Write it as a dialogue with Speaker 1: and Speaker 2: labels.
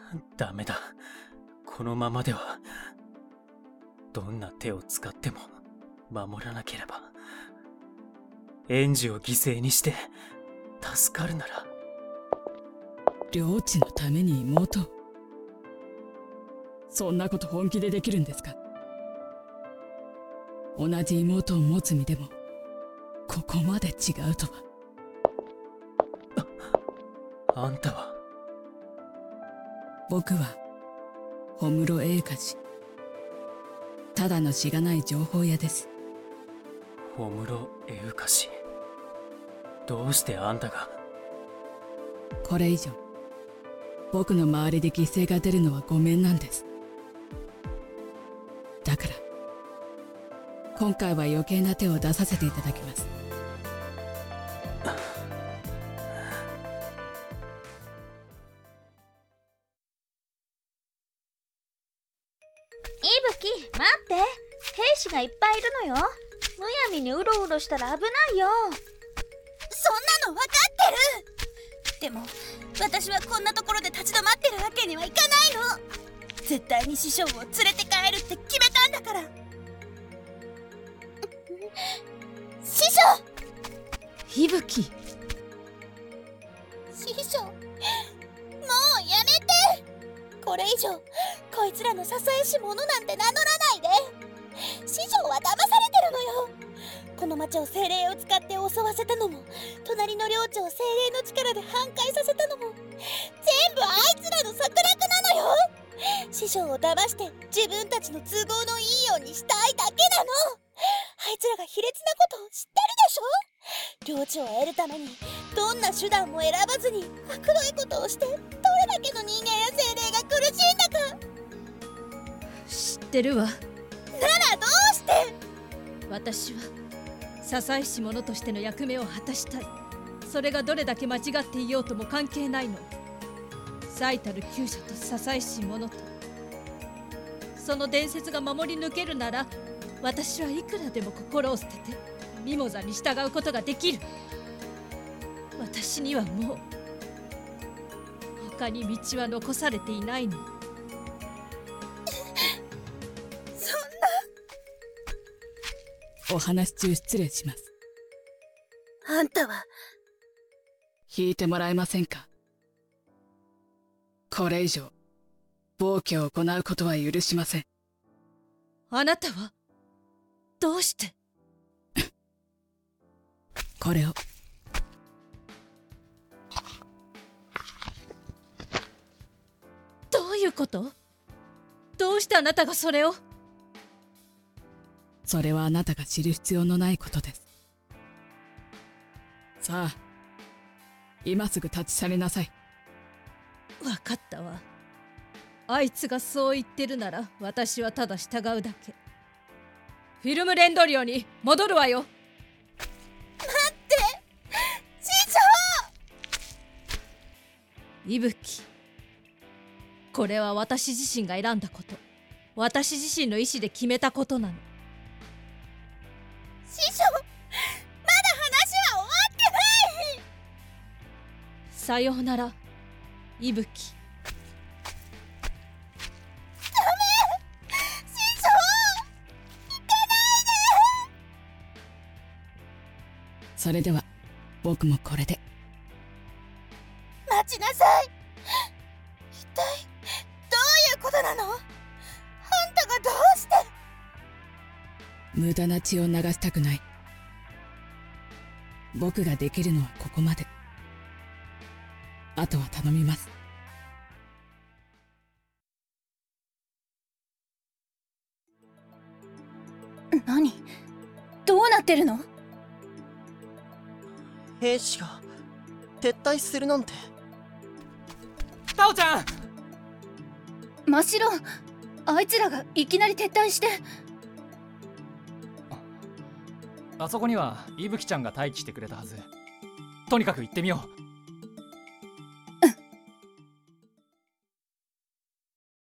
Speaker 1: ダメだ。このままではどんな手を使っても守らなければ。園児を犠牲にして助かるなら。
Speaker 2: 領地のために妹、そんなこと本気でできるんですか？同じ妹を持つ身でもここまで違うとは。
Speaker 1: あんたは？
Speaker 2: 僕は小室栄華氏、ただのしがない情報屋です。
Speaker 1: 小室栄華氏、どうしてあんたが？
Speaker 2: これ以上僕の周りで犠牲が出るのはごめんなんです。だから今回は余計な手を出させていただきます。
Speaker 3: いぶき、待って。兵士がいっぱいいるのよ。むやみにうろうろしたら危ないよ。
Speaker 4: そんなの分かってる。でも私はこんなところで立ち止まってるわけにはいかないの。絶対に師匠を連れて帰るって決めたんだから。師匠！
Speaker 2: いぶき、
Speaker 4: 師匠、もうやめて。これ以上こいつらの支えし者なんて名乗らないで。師匠は騙されてるのよ。この町を精霊を使って襲わせたのも、隣の領地を精霊の力で半壊させたのも、全部あいつらの策略なのよ。師匠を騙して自分たちの都合のいいようにしたいだけなの。あいつらが卑劣なことを知ってるでしょ。領地を得るためにどんな手段も選ばずに悪どいことをして、どれだけの人間や精霊が苦しんだか。
Speaker 5: 知ってるわ。
Speaker 4: ならどうして？
Speaker 5: 私は支えし者としての役目を果たしたい。それがどれだけ間違っていようとも関係ないの。最たる厩舎と支えし者と、その伝説が守り抜けるなら、私はいくらでも心を捨ててミモザに従うことができる。私にはもう他に道は残されていないの。
Speaker 4: そんな。
Speaker 2: お話中失礼します。
Speaker 4: あんたは
Speaker 2: 引いてもらえませんか？これ以上暴挙を行うことは許しません。
Speaker 5: あなたはどうして
Speaker 2: これを。
Speaker 5: どういうこと？どうしてあなたがそれを？
Speaker 2: それはあなたが知る必要のないことです。さあ、今すぐ立ち去りなさい。
Speaker 5: 分かったわ。あいつがそう言ってるなら私はただ従うだけ。フィルムレンドリオに戻るわよ。
Speaker 4: 待って、師匠！
Speaker 5: 伊吹、これは私自身が選んだこと、私自身の意志で決めたことなの。
Speaker 4: 師匠、まだ話は終わってない。
Speaker 5: さようなら、伊吹。
Speaker 2: それでは僕もこれで。
Speaker 4: 待ちなさい。一体どういうことなの？あんたがどうして？
Speaker 2: 無駄な血を流したくない。僕ができるのはここまで。あとは頼みます。
Speaker 4: 何？どうなってるの？
Speaker 6: 兵士が撤退するなんて。
Speaker 1: タオちゃん！
Speaker 4: 真っ白、あいつらがいきなり撤退して。
Speaker 7: あそこには伊吹ちゃんが待機してくれたはず。とにかく行ってみよう。